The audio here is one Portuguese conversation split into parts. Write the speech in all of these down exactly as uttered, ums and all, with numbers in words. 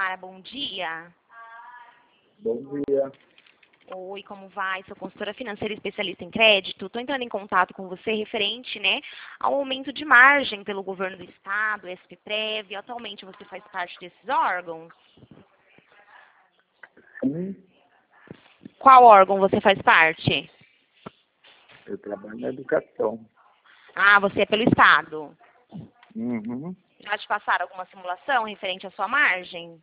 Samara, bom dia. Bom dia. Oi, como vai? Sou consultora financeira especialista em crédito. Estou entrando em contato com você referente, né, ao aumento de margem pelo governo do estado, S P Prev. Atualmente você faz parte desses órgãos? Sim, Qual órgão você faz parte? eu trabalho na educação. Ah, você é pelo estado. Uhum. Já te passaram alguma simulação referente à sua margem?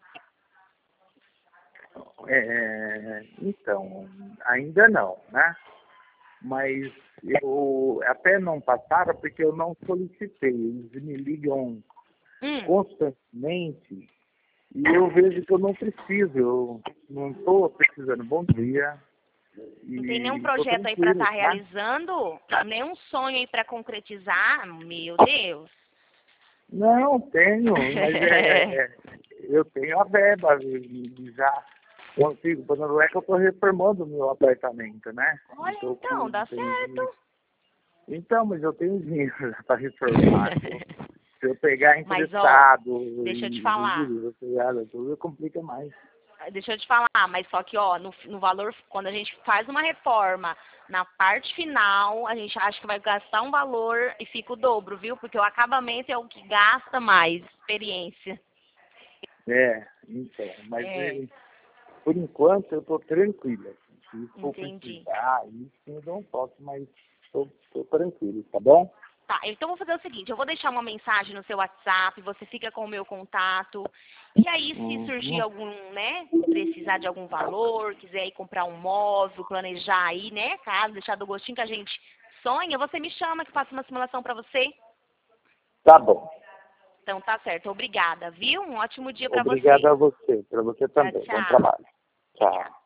É, então, ainda não, né? Mas eu até não passaram porque eu não solicitei. Eles me ligam Hum. constantemente e eu vejo que eu não preciso. Eu não estou precisando. Bom dia. Não tem nenhum E estou projeto aí para tranquilo, estar tá? realizando? Nenhum sonho aí para concretizar? Meu Deus! Não, tenho, mas é, é, eu tenho a verba e já consigo. Por exemplo, é que eu estou reformando o meu apartamento, né? Olha, Tô então, com- dá tenho dinheiro. certo. Então, mas eu tenho dinheiro para reformar. Se eu pegar Mas, ó, emprestado deixa eu te e falar. juros, pegar tudo, complica mais. Deixa eu te falar, mas só que, ó, no, no valor, quando a gente faz uma reforma, na parte final, a gente acha que vai gastar um valor e fica o dobro, viu? Porque o acabamento é o que gasta mais, experiência. É, então, mas É, eh, por enquanto eu estou tranquila. Se for entendi. precisar, aí sim eu dou um toque, mas estou tranquilo, tá bom? Tá, então vou fazer o seguinte, eu vou deixar uma mensagem no seu WhatsApp, você fica com o meu contato, e aí se surgir Uhum. algum, né, precisar de algum valor, quiser ir comprar um móvel, planejar aí, né, caso, deixar do gostinho que a gente sonha, você me chama que eu faço uma simulação pra você. Tá bom. Então tá certo, obrigada, viu? Um ótimo dia pra você. Obrigado a você, para você Tchau, também. Bom tchau. trabalho. Tchau.